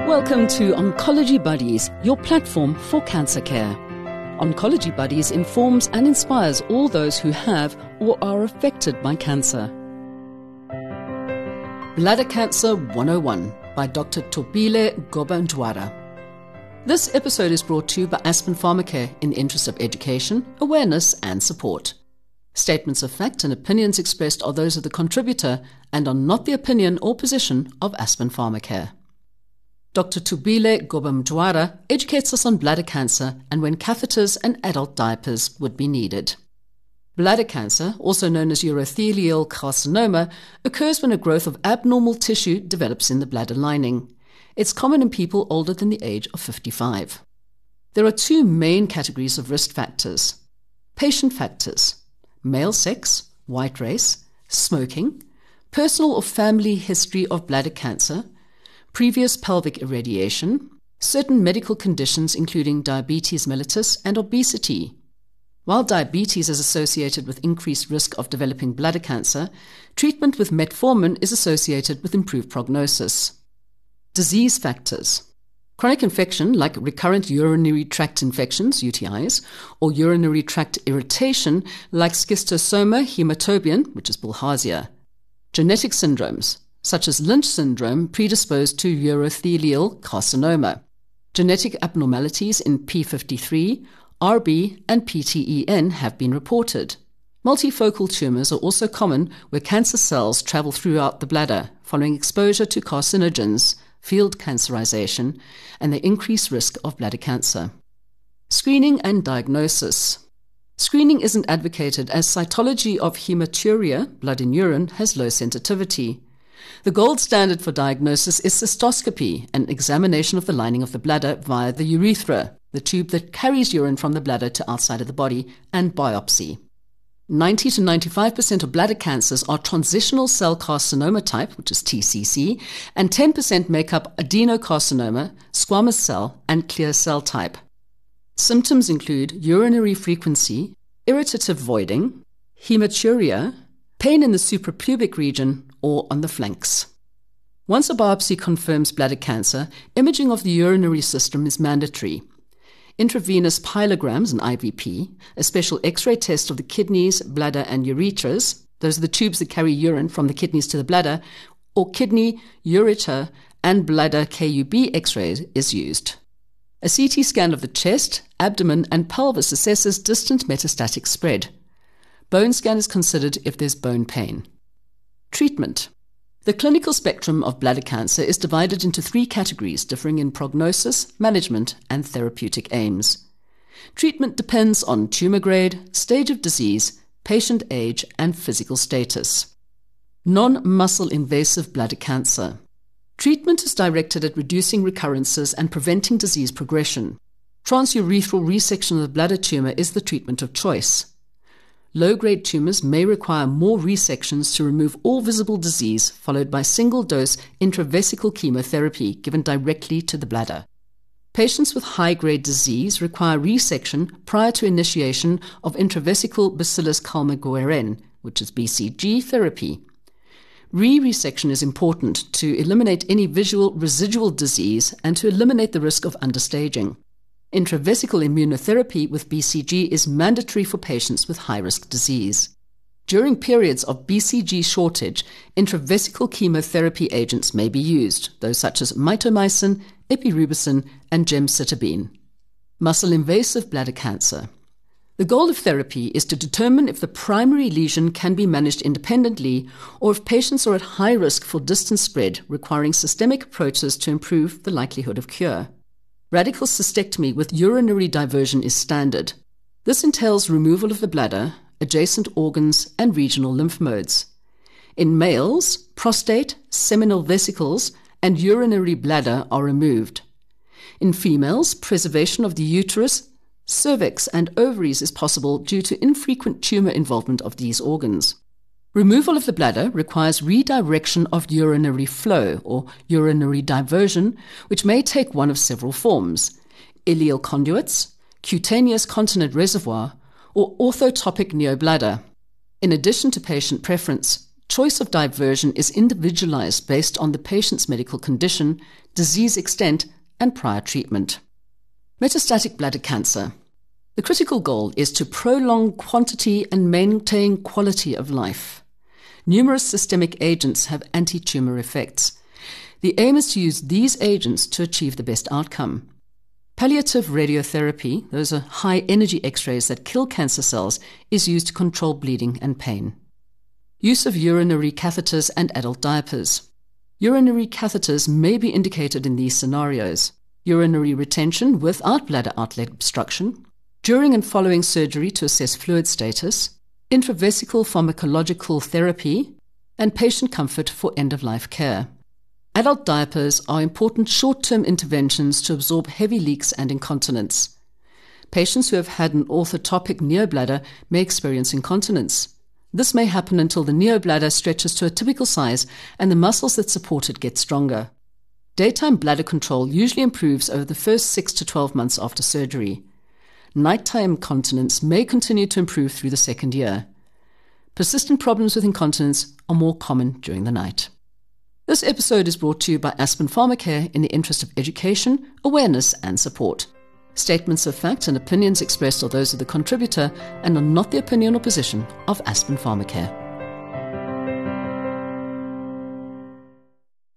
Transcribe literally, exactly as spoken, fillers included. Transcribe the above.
Welcome to Oncology Buddies, your platform for cancer care. Oncology Buddies informs and inspires all those who have or are affected by cancer. Bladder Cancer one oh one by Doctor Thobile Gobha-Ntwara. This episode is brought to you by Aspen Pharmacare in the interest of education, awareness and support. Statements of fact and opinions expressed are those of the contributor and are not the opinion or position of Aspen Pharmacare. Doctor Thobile Gobha-Ntwara educates us on bladder cancer and when catheters and adult diapers would be needed. Bladder cancer, also known as urothelial carcinoma, occurs when a growth of abnormal tissue develops in the bladder lining. It's common in people older than the age of fifty-five. There are two main categories of risk factors. Patient factors: male sex, white race, smoking, personal or family history of bladder cancer, previous pelvic irradiation, certain medical conditions including diabetes mellitus and obesity. While diabetes is associated with increased risk of developing bladder cancer, treatment with metformin is associated with improved prognosis. Disease factors: chronic infection like recurrent urinary tract infections, U T Is, or urinary tract irritation like schistosoma hematobium, which is bilharzia. Genetic syndromes such as Lynch syndrome predisposed to urothelial carcinoma. Genetic abnormalities in P fifty-three, R B, and P T E N have been reported. Multifocal tumors are also common where cancer cells travel throughout the bladder following exposure to carcinogens, field cancerization, and the increased risk of bladder cancer. Screening and diagnosis. Screening isn't advocated as cytology of hematuria, blood in urine, has low sensitivity. The gold standard for diagnosis is cystoscopy, an examination of the lining of the bladder via the urethra, the tube that carries urine from the bladder to outside of the body, and biopsy. ninety to ninety-five percent of bladder cancers are transitional cell carcinoma type, which is T C C, and ten percent make up adenocarcinoma, squamous cell, and clear cell type. Symptoms include urinary frequency, irritative voiding, hematuria, pain in the suprapubic region or on the flanks. Once a biopsy confirms bladder cancer, imaging of the urinary system is mandatory. Intravenous pyelograms, an I V P, a special X-ray test of the kidneys, bladder and ureters, those are the tubes that carry urine from the kidneys to the bladder, or kidney, ureter and bladder K U B X-rays is used. A C T scan of the chest, abdomen and pelvis assesses distant metastatic spread. Bone scan is considered if there's bone pain. Treatment. The clinical spectrum of bladder cancer is divided into three categories differing in prognosis, management, and therapeutic aims. Treatment depends on tumor grade, stage of disease, patient age, and physical status. Non-muscle invasive bladder cancer. Treatment is directed at reducing recurrences and preventing disease progression. Transurethral resection of the bladder tumor is the treatment of choice. Low-grade tumors may require more resections to remove all visible disease, followed by single-dose intravesical chemotherapy given directly to the bladder. Patients with high-grade disease require resection prior to initiation of intravesical Bacillus calmette-guerin, which is B C G therapy. Re-resection is important to eliminate any visual residual disease and to eliminate the risk of understaging. Intravesical immunotherapy with B C G is mandatory for patients with high-risk disease. During periods of B C G shortage, intravesical chemotherapy agents may be used, those such as mitomycin, epirubicin, and gemcitabine. Muscle-invasive bladder cancer. The goal of therapy is to determine if the primary lesion can be managed independently or if patients are at high risk for distant spread, requiring systemic approaches to improve the likelihood of cure. Radical cystectomy with urinary diversion is standard. This entails removal of the bladder, adjacent organs, and regional lymph nodes. In males, prostate, seminal vesicles, and urinary bladder are removed. In females, preservation of the uterus, cervix, and ovaries is possible due to infrequent tumor involvement of these organs. Removal of the bladder requires redirection of urinary flow or urinary diversion, which may take one of several forms: ileal conduits, cutaneous continent reservoir, or orthotopic neobladder. In addition to patient preference, choice of diversion is individualized based on the patient's medical condition, disease extent, and prior treatment. Metastatic bladder cancer. The critical goal is to prolong quantity and maintain quality of life. Numerous systemic agents have anti-tumor effects. The aim is to use these agents to achieve the best outcome. Palliative radiotherapy, those are high-energy X-rays that kill cancer cells, is used to control bleeding and pain. Use of urinary catheters and adult diapers. Urinary catheters may be indicated in these scenarios: urinary retention without bladder outlet obstruction, during and following surgery to assess fluid status, intravesical pharmacological therapy, and patient comfort for end-of-life care. Adult diapers are important short-term interventions to absorb heavy leaks and incontinence. Patients who have had an orthotopic neobladder may experience incontinence. This may happen until the neobladder stretches to a typical size and the muscles that support it get stronger. Daytime bladder control usually improves over the first six to twelve months after surgery. Nighttime continence may continue to improve through the second year. Persistent problems with incontinence are more common during the night. This episode is brought to you by Aspen Pharmacare in the interest of education, awareness, and support. Statements of fact and opinions expressed are those of the contributor and are not the opinion or position of Aspen Pharmacare.